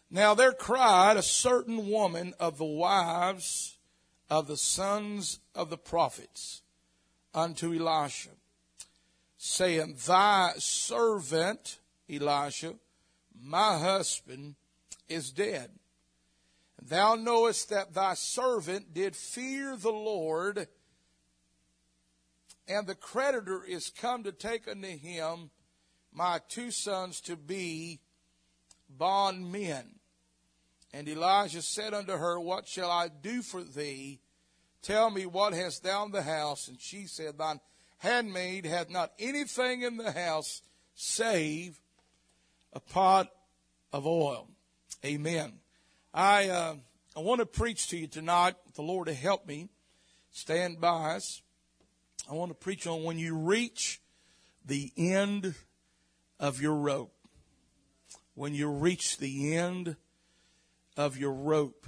Now there cried a certain woman of the wives of the sons of the prophets unto Elisha, saying, Thy servant, Elisha, my husband, is dead. And thou knowest that thy servant did fear the Lord, and the creditor is come to take unto him my two sons to be bondmen. And Elijah said unto her, What shall I do for thee? Tell me, what hast thou in the house? And she said, Thine handmaid hath not anything in the house save a pot of oil. Amen. I want to preach to you tonight. The Lord to help me. Stand by us. I want to preach on when you reach the end of your rope. When you reach the end of your rope.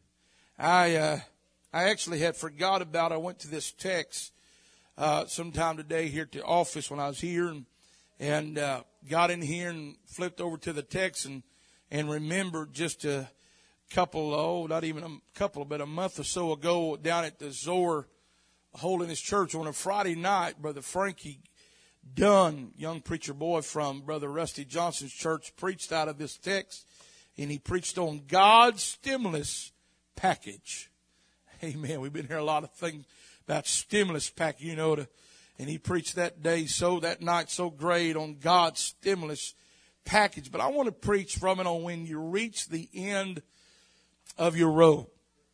I actually had forgot about it. I went to this text sometime today here at the office when I was here and got in here and flipped over to the text and remembered just a couple, not even a couple, but a month or so ago down at the Zoar Holiness Church on a Friday night, Brother Frankie Dunn, young preacher boy from Brother Rusty Johnson's church, preached out of this text, and he preached on God's stimulus package. Amen. We've been hearing a lot of things about stimulus package, and he preached that night so great on God's stimulus package. But I want to preach from it on when you reach the end of your rope.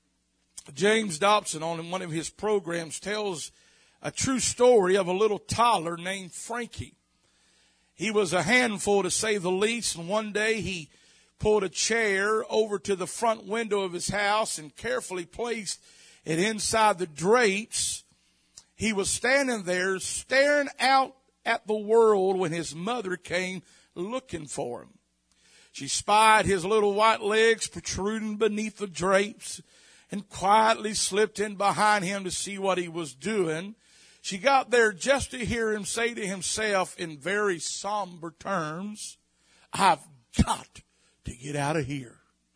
James Dobson, on one of his programs, tells a true story of a little toddler named Frankie. He was a handful, to say the least, and one day he pulled a chair over to the front window of his house and carefully placed it inside the drapes. He was standing there staring out at the world when his mother came looking for him. She spied his little white legs protruding beneath the drapes and quietly slipped in behind him to see what he was doing. She got there just to hear him say to himself in very somber terms, I've got to get out of here.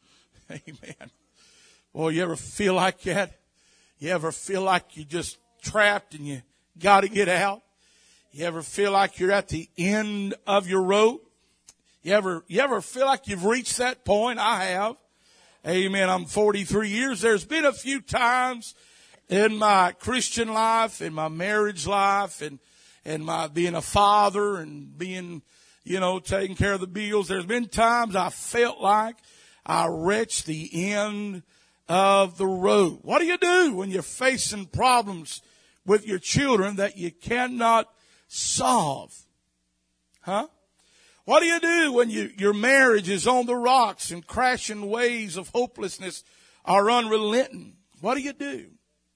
Amen. Boy, you ever feel like that? You ever feel like you're just trapped and you got to get out? You ever feel like you're at the end of your rope? You ever feel like you've reached that point? I have. Amen. I'm 43 years. There's been a few times in my Christian life, in my marriage life, and my being a father and being, taking care of the bills. There's been times I felt like I reached the end of the road. What do you do when you're facing problems with your children that you cannot solve? Huh? What do you do when your marriage is on the rocks and crashing waves of hopelessness are unrelenting? What do you do?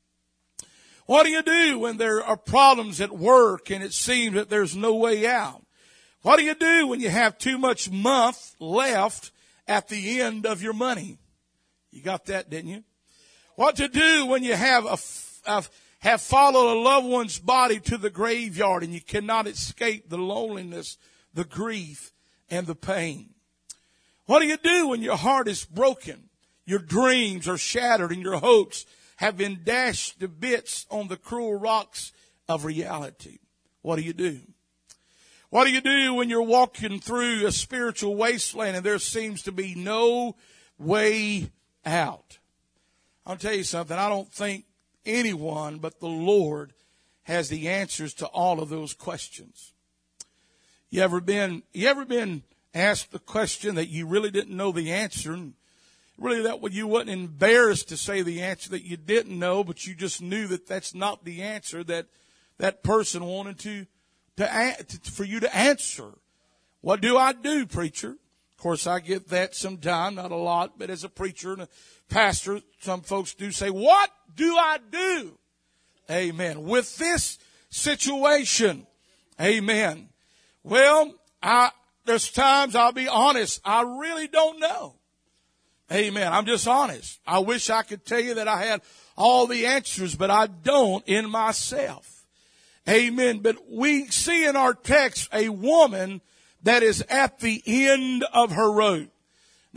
What do you do when there are problems at work and it seems that there's no way out? What do you do when you have too much month left at the end of your money? You got that, didn't you? What to do when you have followed a loved one's body to the graveyard and you cannot escape the loneliness, the grief, and the pain? What do you do when your heart is broken, your dreams are shattered, and your hopes have been dashed to bits on the cruel rocks of reality? What do you do? What do you do when you're walking through a spiritual wasteland and there seems to be no way out? I'll tell you something. I don't think anyone but the Lord has the answers to all of those questions. You ever been asked the question that you really didn't know the answer, and really that you wasn't embarrassed to say the answer that you didn't know, but you just knew that that's not the answer that person wanted for you to answer? What do I do, preacher? Of course, I get that sometime, not a lot, but as a preacher and a pastor, some folks do say, what do I do? Amen. With this situation. Amen. Well, there's times, I'll be honest, I really don't know. Amen. I'm just honest. I wish I could tell you that I had all the answers, but I don't in myself. Amen. But we see in our text a woman that is at the end of her rope.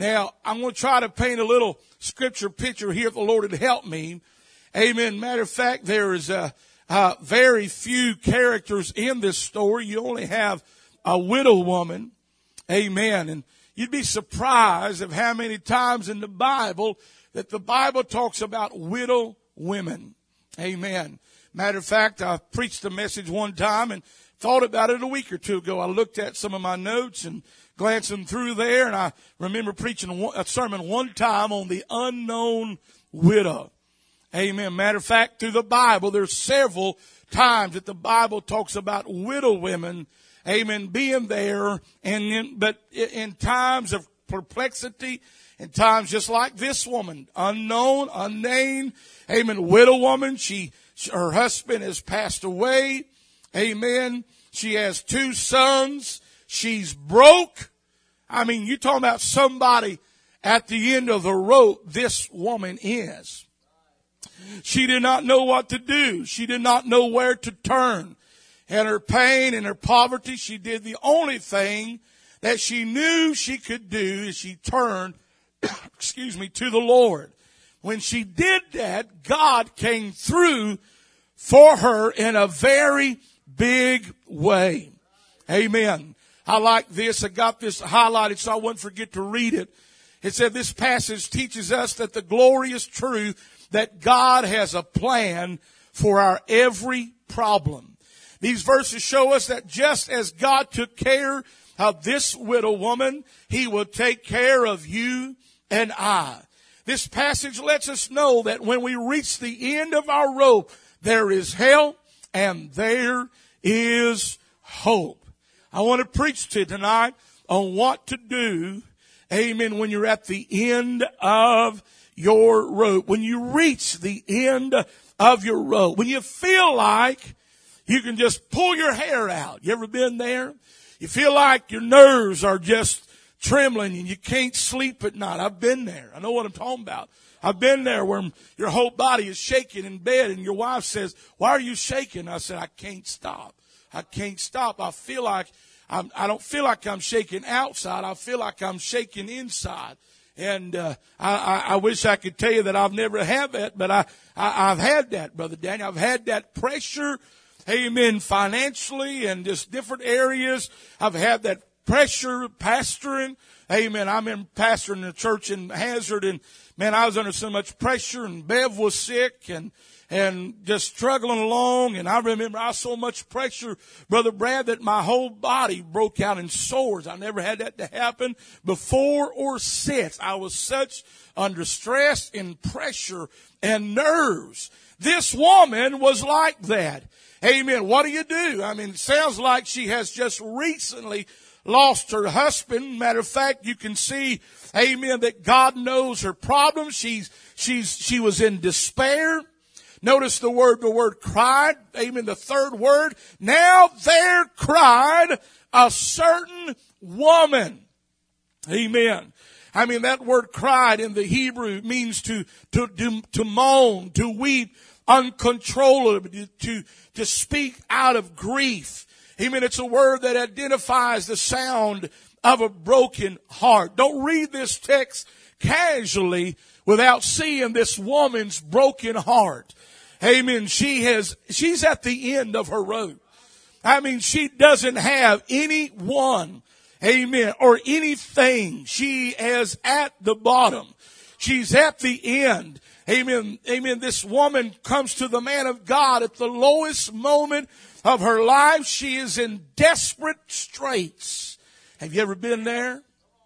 Now, I'm going to try to paint a little scripture picture here if the Lord would help me. Amen. Matter of fact, there is very few characters in this story. You only have a widow woman. Amen. And you'd be surprised of how many times in the Bible that the Bible talks about widow women. Amen. Matter of fact, I preached a message one time and thought about it a week or two ago. I looked at some of my notes and glancing through there, and I remember preaching a sermon one time on the unknown widow. Amen. Matter of fact, through the Bible, there's several times that the Bible talks about widow women, amen, being there, but in times of perplexity, in times just like this woman, unknown, unnamed, amen, widow woman, her husband has passed away, amen. She has 2 sons. She's broke. I mean, you're talking about somebody at the end of the rope. This woman is. She did not know what to do. She did not know where to turn. In her pain and her poverty, she did the only thing that she knew she could do is she turned, to the Lord. When she did that, God came through for her in a very big way. Amen. I like this. I got this highlighted so I wouldn't forget to read it. It said this passage teaches us that the glorious truth that God has a plan for our every problem. These verses show us that just as God took care of this widow woman, He will take care of you and I. This passage lets us know that when we reach the end of our rope, there is help and there is hope. I want to preach to you tonight on what to do, amen, when you're at the end of your rope. When you reach the end of your rope. When you feel like you can just pull your hair out. You ever been there? You feel like your nerves are just trembling and you can't sleep at night. I've been there. I know what I'm talking about. I've been there where your whole body is shaking in bed and your wife says, "Why are you shaking?" I said, "I can't stop. I can't stop. I feel like I don't feel like I'm shaking outside. I feel like I'm shaking inside." And I wish I could tell you that I've never had that, but I've had that, Brother Daniel. I've had that pressure, amen, financially and just different areas. I've had that pressure pastoring. Amen. I'm in pastoring a church in Hazard, and man, I was under so much pressure, and Bev was sick and just struggling along. And I remember I was so much pressure, Brother Brad, that my whole body broke out in sores. I never had that to happen before or since. I was such under stress and pressure and nerves. This woman was like that. Amen. What do? I mean, it sounds like she has just recently lost her husband. Matter of fact, you can see, amen, that God knows her problems. She was in despair. Notice the word cried. Amen. The third word. Now there cried a certain woman. Amen. I mean, that word cried in the Hebrew means to moan, to weep uncontrollably, to speak out of grief. Amen. It's a word that identifies the sound of a broken heart. Don't read this text casually without seeing this woman's broken heart. Amen. She's at the end of her rope. I mean, she doesn't have anyone, amen, or anything. She is at the bottom. She's at the end. Amen. Amen. This woman comes to the man of God at the lowest moment of her life. She is in desperate straits. Have you ever been there?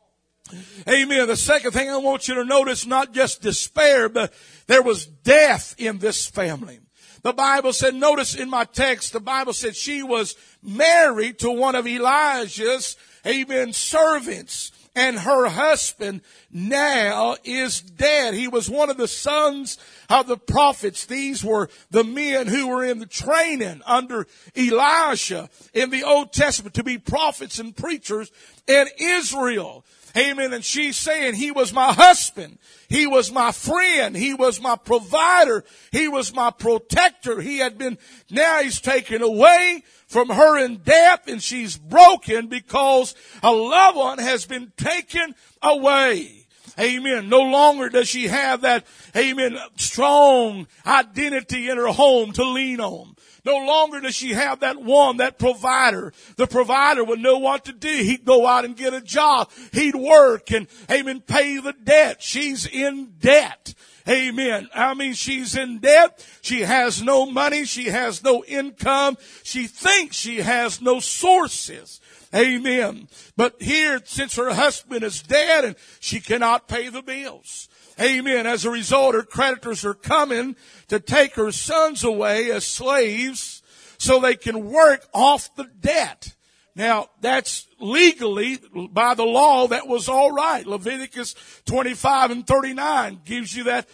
Amen. The second thing I want you to notice, not just despair, but there was death in this family. The Bible said, notice in my text, the Bible said she was married to one of Elijah's, amen, servants. And her husband now is dead. He was one of the sons of the prophets. These were the men who were in the training under Elisha in the Old Testament to be prophets and preachers in Israel. Amen. And she's saying, he was my husband. He was my friend. He was my provider. He was my protector. Now he's taken away from her in death, and she's broken because a loved one has been taken away. Amen. No longer does she have that, amen, strong identity in her home to lean on. No longer does she have that one, that provider. The provider would know what to do. He'd go out and get a job. He'd work and, amen, pay the debt. She's in debt. Amen. I mean, she's in debt. She has no money. She has no income. She thinks she has no sources. Amen. But here, since her husband is dead and she cannot pay the bills. Amen. As a result, her creditors are coming to take her sons away as slaves so they can work off the debt. Now, that's legally, by the law, that was all right. Leviticus 25 and 39 gives you that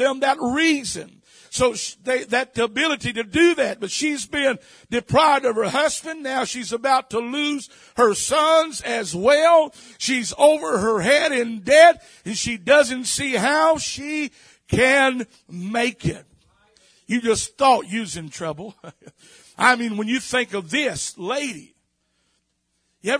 reason. So that ability to do that. But she's been deprived of her husband. Now she's about to lose her sons as well. She's over her head in debt, and she doesn't see how she can make it. You just thought you was in trouble. I mean, when you think of this lady, you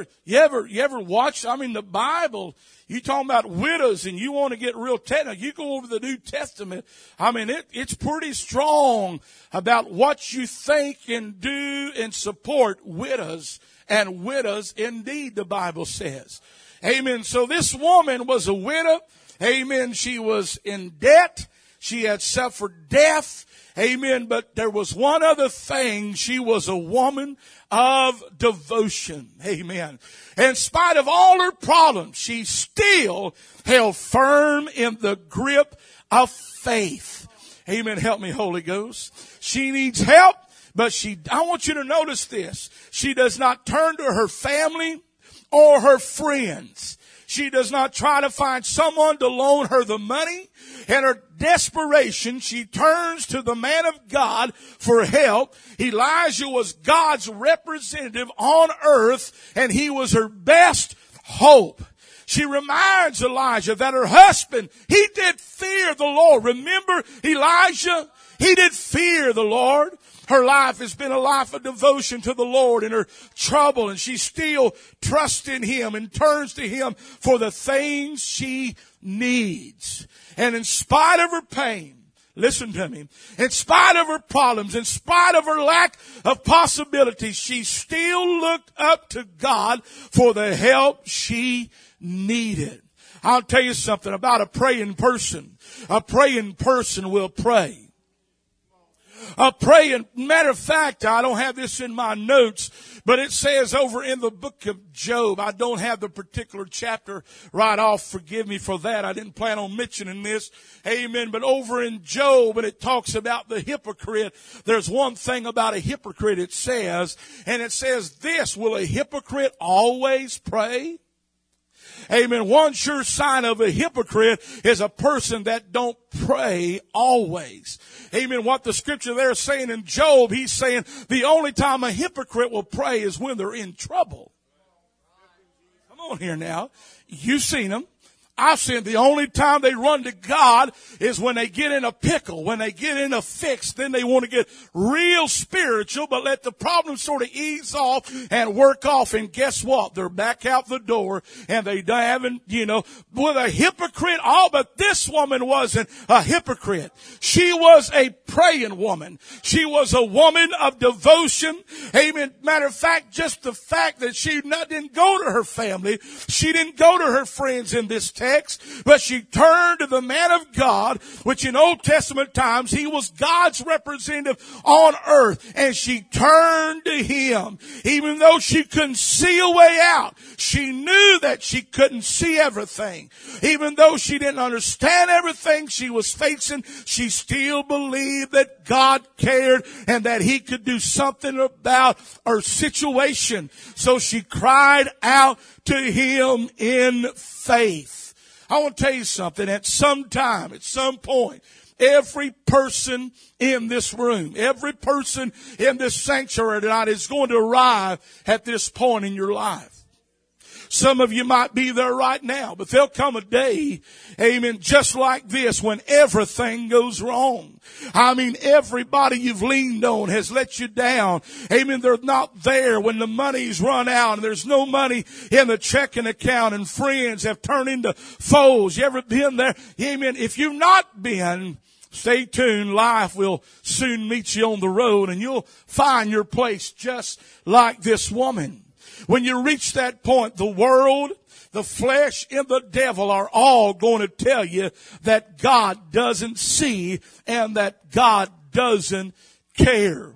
ever watch, I mean, the Bible, you talking about widows and you want to get real technical. You go over the New Testament. I mean, it's pretty strong about what you think and do and support widows and widows indeed, the Bible says. Amen. So this woman was a widow. Amen. She was in debt. She had suffered death. Amen. But there was one other thing. She was a woman of devotion. Amen. In spite of all her problems, she still held firm in the grip of faith. Amen. Help me, Holy Ghost. She needs help, but I want you to notice this. She does not turn to her family or her friends. She does not try to find someone to loan her the money. In her desperation, she turns to the man of God for help. Elijah was God's representative on earth, and he was her best hope. She reminds Elijah that her husband, he did fear the Lord. Remember Elijah? He did fear the Lord. Her life has been a life of devotion to the Lord in her trouble, and she still trusts in Him and turns to Him for the things she needs. And in spite of her pain, listen to me, in spite of her problems, in spite of her lack of possibilities, she still looked up to God for the help she needed. I'll tell you something about a praying person. A praying person will pray. Matter of fact, I don't have this in my notes, but it says over in the book of Job, I don't have the particular chapter right off, forgive me for that, I didn't plan on mentioning this, amen, but over in Job, and it talks about the hypocrite, there's one thing about a hypocrite it says, and it says this, will a hypocrite always pray? Amen. One sure sign of a hypocrite is a person that don't pray always. Amen. What the scripture there is saying in Job, he's saying the only time a hypocrite will pray is when they're in trouble. Come on here now. You've seen them. I've seen the only time they run to God is when they get in a pickle, when they get in a fix, then they want to get real spiritual, but let the problem sort of ease off and work off. And guess what? They're back out the door and they haven't, with a hypocrite. Oh, but this woman wasn't a hypocrite. She was a praying woman. She was a woman of devotion. Amen. Matter of fact, just the fact that she didn't go to her family. She didn't go to her friends in this text, but she turned to the man of God, which in Old Testament times, he was God's representative on earth, and she turned to him. Even though she couldn't see a way out, she knew that she couldn't see everything. Even though she didn't understand everything she was facing, she still believed that God cared and that He could do something about her situation. So she cried out to Him in faith. I want to tell you something. At some time, at some point, every person in this room, every person in this sanctuary tonight is going to arrive at this point in your life. Some of you might be there right now, but there'll come a day, amen, just like this when everything goes wrong. I mean, everybody you've leaned on has let you down. Amen. They're not there when the money's run out and there's no money in the checking account and friends have turned into foes. You ever been there? Amen. If you've not been, stay tuned. Life will soon meet you on the road and you'll find your place just like this woman. When you reach that point, the world, the flesh, and the devil are all going to tell you that God doesn't see and that God doesn't care.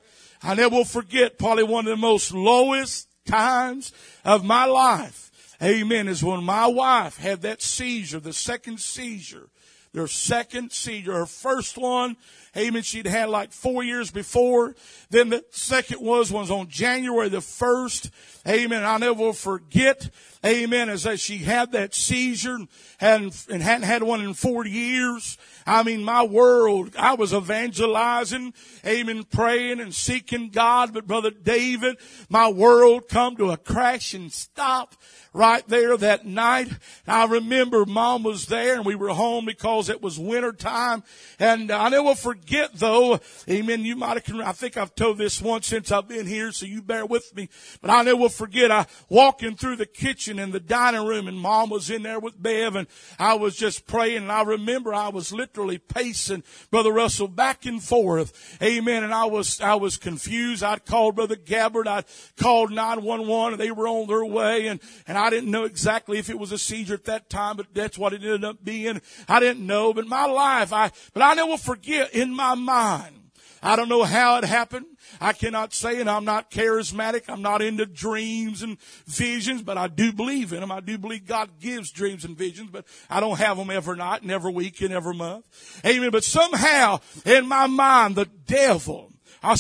I never will forget probably one of the most lowest times of my life, amen, is when my wife had that seizure, the second seizure. Her second seizure, her first one, amen, she'd had like 4 years before. Then the second was on January the 1st. Amen. I'll never forget, amen, as she had that seizure and hadn't had one in 40 years. I mean, my world, I was evangelizing, amen, praying and seeking God. But Brother David, my world come to a crashing stop right there that night. I remember Mom was there and we were home because it was winter time. And I never forget though, amen, you might have, I think I've told this once since I've been here, so you bear with me. But I never forget, I walking through the kitchen and the dining room and Mom was in there with Bev and I was just praying. And I remember I was literally pacing, Brother Russell, back and forth. Amen. And I was confused. I'd called Brother Gabbard. I'd called 911 and they were on their way. And I didn't know exactly if it was a seizure at that time, but that's what it ended up being. I didn't know, but my life, but I never forget in my mind. I don't know how it happened. I cannot say, and I'm not charismatic. I'm not into dreams and visions, but I do believe in them. I do believe God gives dreams and visions, but I don't have them every night and every week and every month. Amen. But somehow in my mind, the devil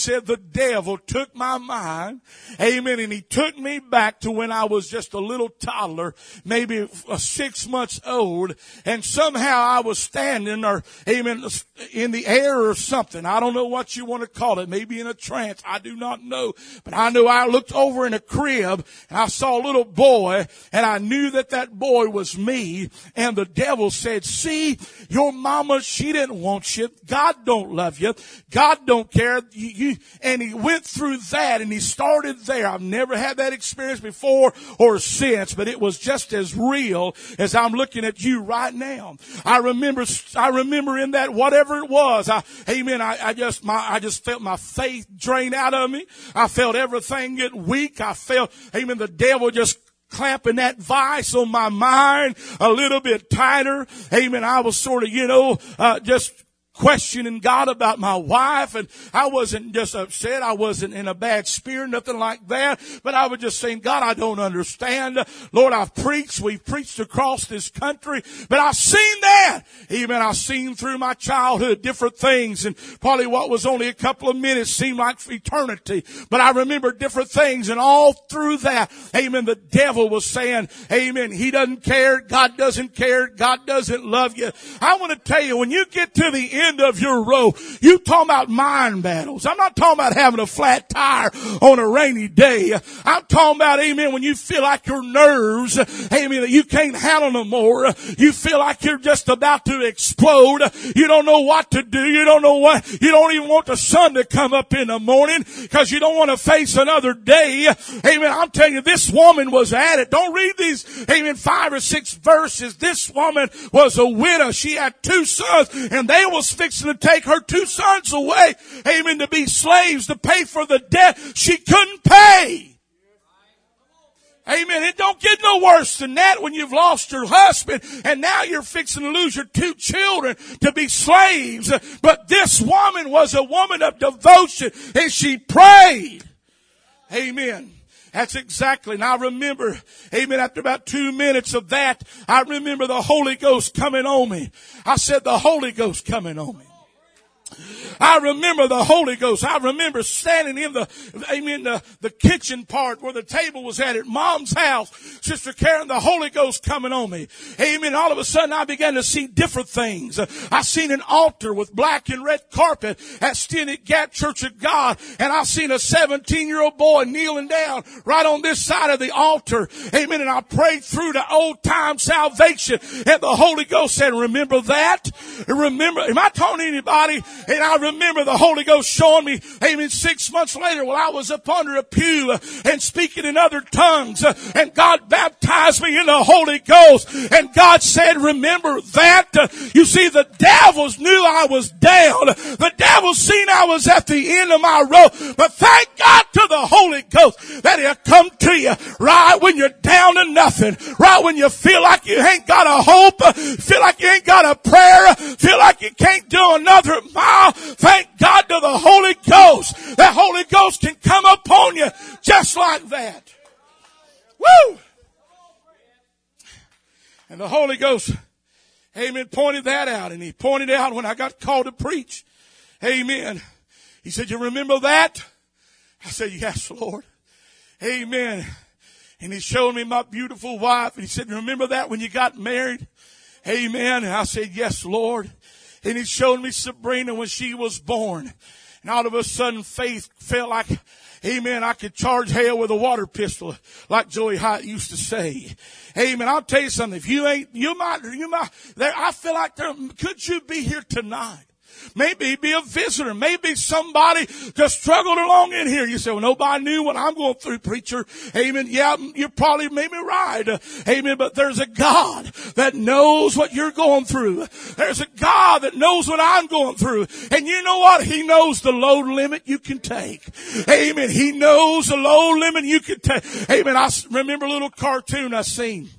took my mind, amen, and he took me back to when I was just a little toddler, maybe 6 months old, and somehow I was standing amen, in the air or something. I don't know what you want to call it, maybe in a trance, I do not know, but I know I looked over in a crib and I saw a little boy and I knew that boy was me, and the devil said, see, your mama, she didn't want you. God don't love you. God don't care. And he went through that and he started there. I've never had that experience before or since, but it was just as real as I'm looking at you right now. I remember in that, whatever it was, I just felt my faith drain out of me. I felt everything get weak. I felt, amen, the devil just clamping that vice on my mind a little bit tighter. Amen. I was sort of, just questioning God about my wife, and I wasn't just upset. I wasn't in a bad spirit, nothing like that. But I was just saying, God, I don't understand. Lord, we've preached across this country, but I've seen that. Even I've seen through my childhood different things, and probably what was only a couple of minutes seemed like eternity. But I remember different things, and all through that, amen, the devil was saying, amen, he doesn't care. God doesn't care. God doesn't love you. I want to tell you, when you get to the end of your row, you talking about mind battles. I'm not talking about having a flat tire on a rainy day. I'm talking about, amen, when you feel like your nerves, amen, that you can't handle no more. You feel like you're just about to explode. You don't know what to do. You don't know what. You don't even want the sun to come up in the morning because you don't want to face another day. Amen. I'm telling you, this woman was at it. Don't read these, amen, 5 or 6 verses. This woman was a widow. She had 2 sons, and they was fixing to take her 2 sons away, amen, to be slaves, to pay for the debt she couldn't pay. Amen. It don't get no worse than that when you've lost your husband and now you're fixing to lose your 2 children to be slaves. But this woman was a woman of devotion and she prayed. Amen. That's exactly. And I remember, amen, after about 2 minutes of that, I remember the Holy Ghost coming on me. I said, the Holy Ghost coming on me. I remember the Holy Ghost. I remember standing in the kitchen part where the table was at Mom's house. Sister Karen, the Holy Ghost coming on me. Amen. All of a sudden I began to see different things. I seen an altar with black and red carpet at Stenick Gap Church of God. And I seen a 17-year-old boy kneeling down right on this side of the altar. Amen. And I prayed through the old time salvation. And the Holy Ghost said, remember that? Remember, am I talking to anybody? And I remember the Holy Ghost showing me, amen, 6 months later while I was up under a pew and speaking in other tongues, and God baptized me in the Holy Ghost, and God said, remember that? You see, the devils knew I was down. The devil seen I was at the end of my rope, but thank God to the Holy Ghost that He'll come to you right when you're down to nothing, right when you feel like you ain't got a hope, feel like you ain't got a prayer, feel like you can't do another mile. Thank God to the Holy Ghost. The Holy Ghost can come upon you just like that. Woo! And the Holy Ghost, amen, pointed that out. And He pointed out when I got called to preach. Amen. He said, you remember that? I said, yes, Lord. Amen. And He showed me my beautiful wife. And He said, remember that when you got married? Amen. And I said, yes, Lord. And He showed me Sabrina when she was born. And all of a sudden faith felt like, amen, I could charge hell with a water pistol, like Joey Hyatt used to say. Amen. I'll tell you something. If you might, I feel like could you be here tonight? Maybe be a visitor. Maybe somebody just struggled along in here. You say, well, nobody knew what I'm going through, preacher. Amen. Yeah, you're probably maybe right. Amen. But there's a God that knows what you're going through. There's a God that knows what I'm going through. And you know what? He knows the low limit you can take. Amen. He knows the low limit you can take. Amen. I remember a little cartoon I seen.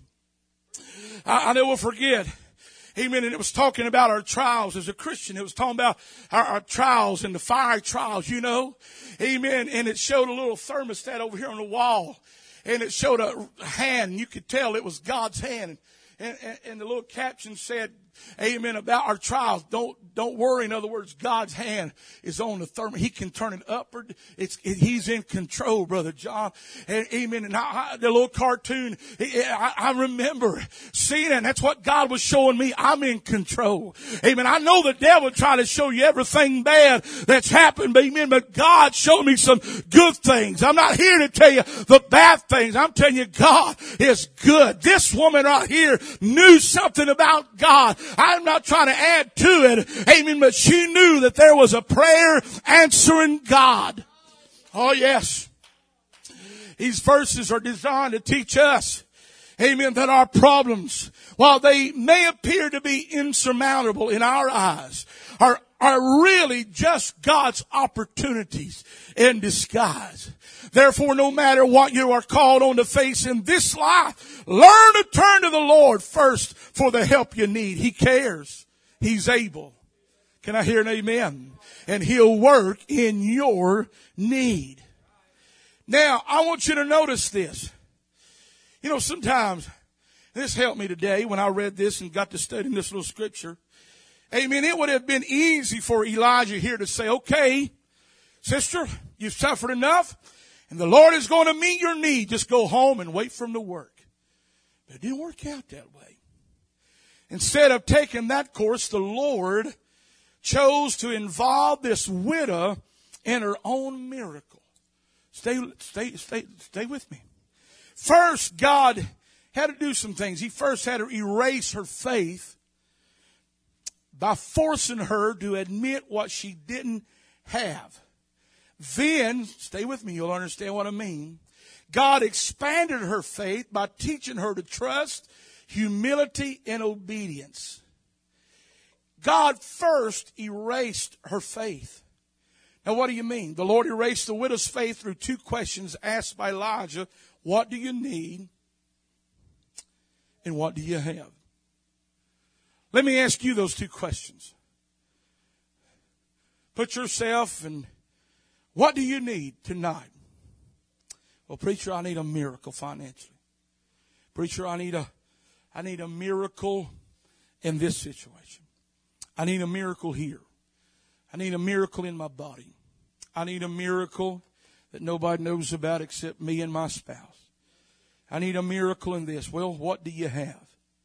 I never forget. Amen. And it was talking about our trials as a Christian. It was talking about our trials and the fiery trials, you know. Amen. And it showed a little thermostat over here on the wall. And it showed a hand. You could tell it was God's hand. And the little caption said, amen, about our trials. Don't worry. In other words, God's hand is on the thermostat. He can turn it upward. He's in control, Brother John. And amen. And the little cartoon, I remember seeing it. And that's what God was showing me. I'm in control. Amen. I know the devil tried to show you everything bad that's happened. Amen. But God showed me some good things. I'm not here to tell you the bad things. I'm telling you God is good. This woman right here knew something about God. I'm not trying to add to it. Amen. But she knew that there was a prayer answering God. Oh, yes. These verses are designed to teach us, amen, that our problems, while they may appear to be insurmountable in our eyes, are really just God's opportunities in disguise. Therefore, no matter what you are called on to face in this life, learn to turn to the Lord first for the help you need. He cares. He's able. Can I hear an amen? And He'll work in your need. Now, I want you to notice this. You know, sometimes, this helped me today when I read this and got to studying this little scripture. Amen. It would have been easy for Elijah here to say, okay, sister, you've suffered enough. And the Lord is going to meet your need. Just go home and wait for Him to work. But it didn't work out that way. Instead of taking that course, the Lord chose to involve this widow in her own miracle. Stay with me. First, God had to do some things. He first had to erase her faith by forcing her to admit what she didn't have. Then, stay with me, you'll understand what I mean. God expanded her faith by teaching her to trust, humility, and obedience. God first erased her faith. Now, what do you mean? The Lord erased the widow's faith through two questions asked by Elijah. What do you need? And what do you have? Let me ask you those two questions. Put yourself in, what do you need tonight? Well, preacher, I need a miracle financially. Preacher, I need a miracle in this situation. I need a miracle here. I need a miracle in my body. I need a miracle that nobody knows about except me and my spouse. I need a miracle in this. Well, what do you have?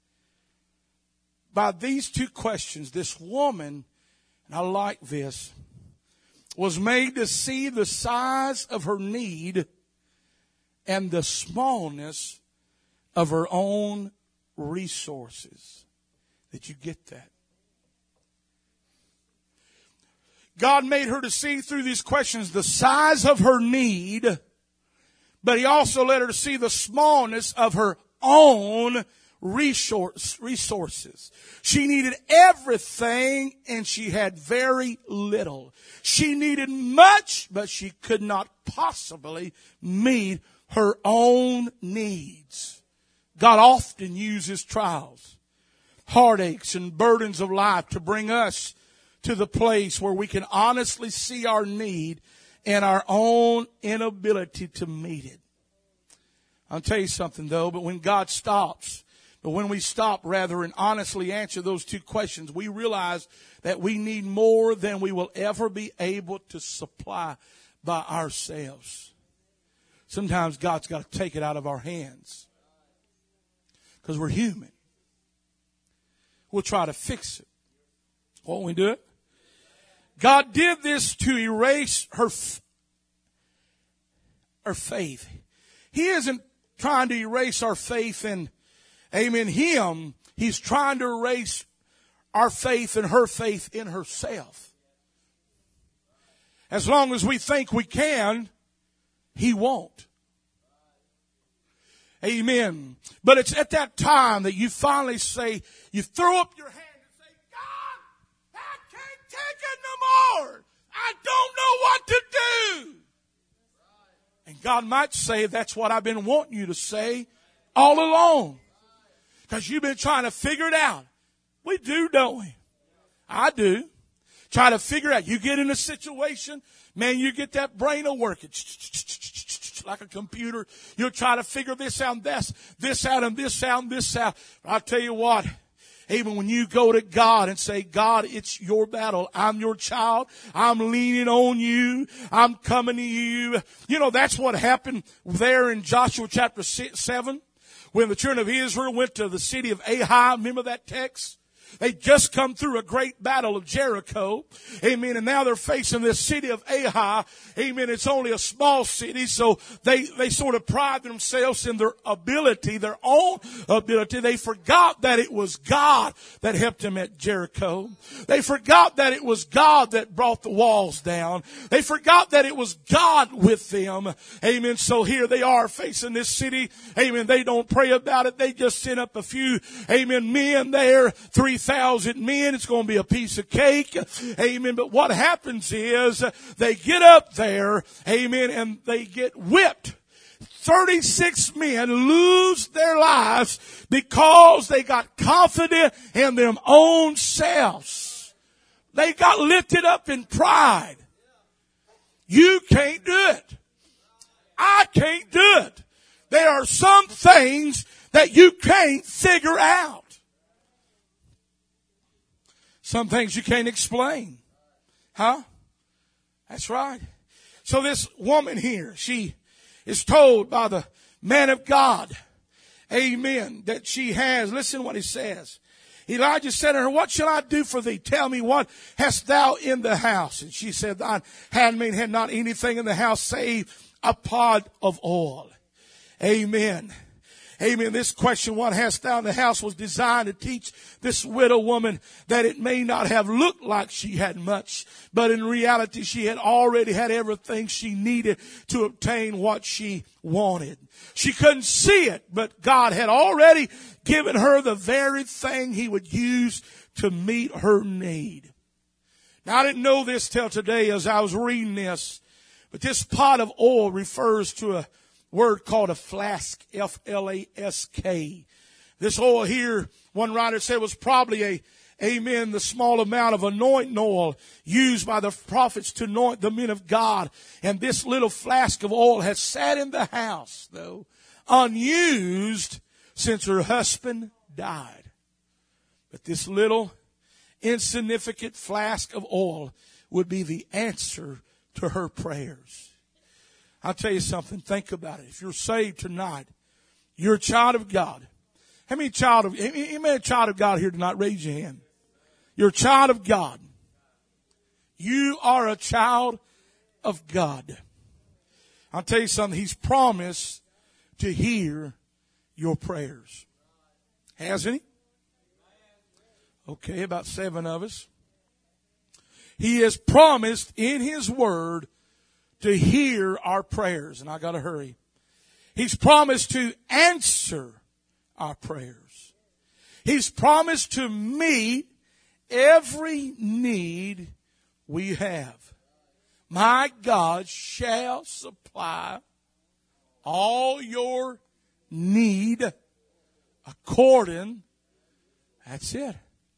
By these two questions, this woman, and I like this, was made to see the size of her need and the smallness of her own resources. Did you get that? God made her to see through these questions the size of her need, but He also let her to see the smallness of her own resources. She needed everything and she had very little. She needed much, but she could not possibly meet her own needs. God often uses trials, heartaches, and burdens of life to bring us to the place where we can honestly see our need and our own inability to meet it. I'll tell you something though, but when we stop rather and honestly answer those two questions, we realize that we need more than we will ever be able to supply by ourselves. Sometimes God's got to take it out of our hands because we're human. We'll try to fix it. Won't we do it? God did this to erase her faith. He isn't trying to erase our faith in Him. He's trying to erase our faith and her faith in herself. As long as we think we can, He won't. Amen. But it's at that time that you finally say, you throw up your hand and say, God, I can't take it no more. I don't know what to do. And God might say, that's what I've been wanting you to say all along. Because you've been trying to figure it out. We do, don't we? I do. Try to figure out. You get in a situation, man, you get that brain a working like a computer. You'll try to figure this out and this out and this out and this out. I'll tell you what, even when you go to God and say, God, it's your battle. I'm your child. I'm leaning on you. I'm coming to you. You know, that's what happened there in Joshua chapter 7 when the children of Israel went to the city of Ai. Remember that text? They just come through a great battle of Jericho. Amen. And now they're facing this city of Ai. Amen. It's only a small city, so they sort of pride themselves in their ability, their own ability. They forgot that it was God that helped them at Jericho. They forgot that it was God that brought the walls down. They forgot that it was God with them. Amen. So here they are facing this city. Amen. They don't pray about it. They just send up a few, amen, men there, 3,000 men. It's going to be a piece of cake. Amen. But what happens is they get up there, amen, and they get whipped. 36 men lose their lives because they got confident in their own selves. They got lifted up in pride. You can't do it. I can't do it. There are some things that you can't figure out. Some things you can't explain. Huh? That's right. So this woman here, she is told by the man of God, amen, that she has, listen to what he says. Elijah said to her, what shall I do for thee? Tell me, what hast thou in the house? And she said, thine handmaid had not anything in the house save a pot of oil. Amen. Amen. This question, what hast thou in the house, was designed to teach this widow woman that it may not have looked like she had much, but in reality she had already had everything she needed to obtain what she wanted. She couldn't see it, but God had already given her the very thing He would use to meet her need. Now I didn't know this till today as I was reading this, but this pot of oil refers to a word called a flask, F-L-A-S-K. This oil here, one writer said, was probably the small amount of anointing oil used by the prophets to anoint the men of God. And this little flask of oil has sat in the house, though, unused since her husband died. But this little insignificant flask of oil would be the answer to her prayers. I'll tell you something. Think about it. If you're saved tonight, you're a child of God. How many child of God here tonight? Raise your hand. You're a child of God. You are a child of God. I'll tell you something. He's promised to hear your prayers. Hasn't he? Okay, about 7 of us. He has promised in His Word to hear our prayers. And I got to hurry. He's promised to answer our prayers. He's promised to meet every need we have. My God shall supply all your need according. That's it.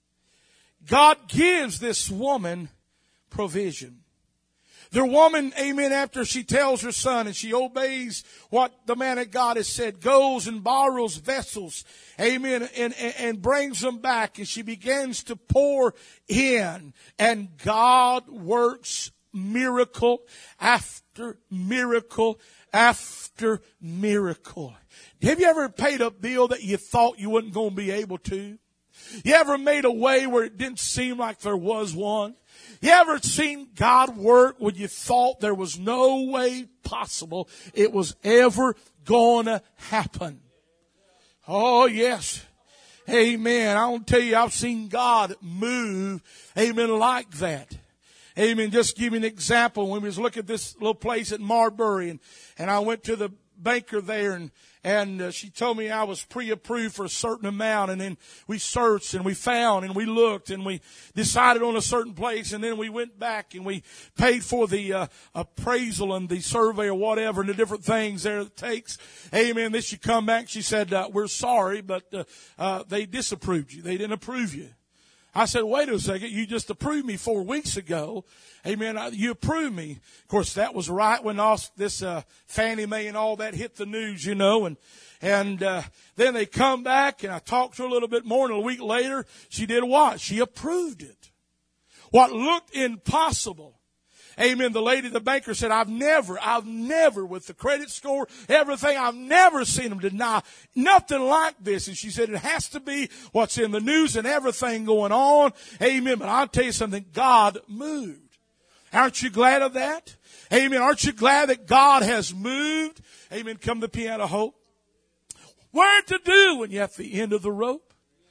God gives this woman provision. The woman, amen, after she tells her son and she obeys what the man of God has said, goes and borrows vessels, amen, and brings them back, and she begins to pour in, and God works miracle after miracle after miracle. Have you ever paid a bill that you thought you wasn't going to be able to? You ever made a way where it didn't seem like there was one? You ever seen God work when you thought there was no way possible it was ever going to happen? Oh, yes. Amen. I want to tell you, I've seen God move, amen, like that. Amen. Just give you an example. When we was looking at this little place at Marbury, and I went to the banker there, and she told me I was pre-approved for a certain amount, and then we searched and we found and we looked and we decided on a certain place, and then we went back and we paid for the appraisal and the survey or whatever and the different things there it takes. Amen. Then she come back. She said, we're sorry, but they disapproved you. They didn't approve you. I said, wait a second, you just approved me 4 weeks ago. Amen. You approved me. Of course, that was right when this Fannie Mae and all that hit the news, you know. And then they come back, and I talked to her a little bit more, and a week later, she did what? She approved it. What looked impossible. Amen. The banker said, I've never, with the credit score, everything, I've never seen them deny nothing like this. And she said, it has to be what's in the news and everything going on. Amen. But I'll tell you something, God moved. Aren't you glad of that? Amen. Aren't you glad that God has moved? Amen. Come to Piano Hope. What to do when you're at the end of the rope?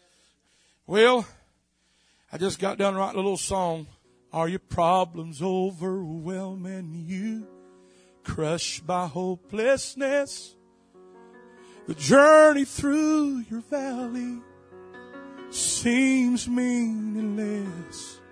Well, I just got done writing a little song. Are your problems overwhelming you? Crushed by hopelessness? The journey through your valley seems meaningless.